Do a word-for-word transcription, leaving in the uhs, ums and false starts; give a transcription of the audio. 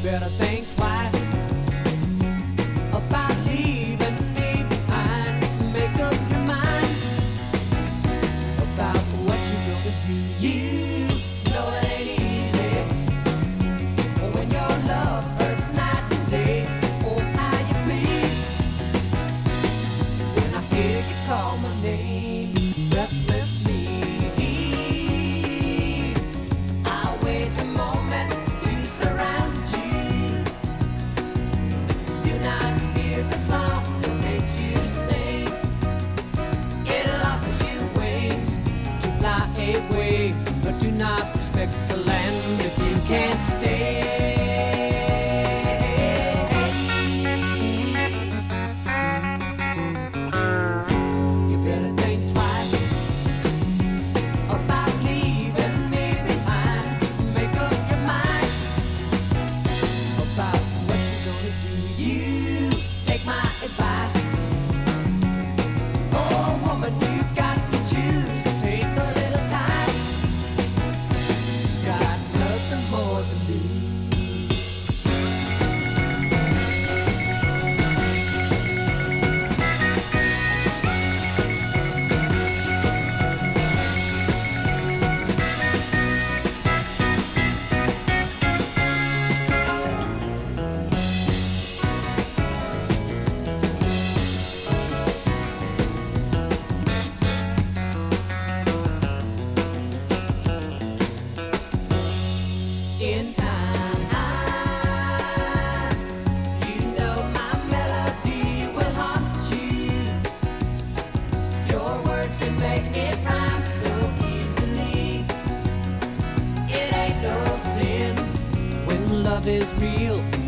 better think twice about leaving me behind. Make up your mind about what you're gonna do. You know it ain't easy when your love hurts night and day. Oh, how you please when I hear you call my name breathlessly. I wait a moment to surround you. Do not fear the song that makes you sing. It'll offer you wings to fly away, but do not expect to land if you can't stay. You better think twice about leaving me behind. Make up your mind about what you're gonna do. You take my advice. Oh, woman, you've got to choose. Take a little time. Got nothing more to lose. In time, you know my melody will haunt you. Your words can make it rhyme so easily. It ain't no sin when love is real.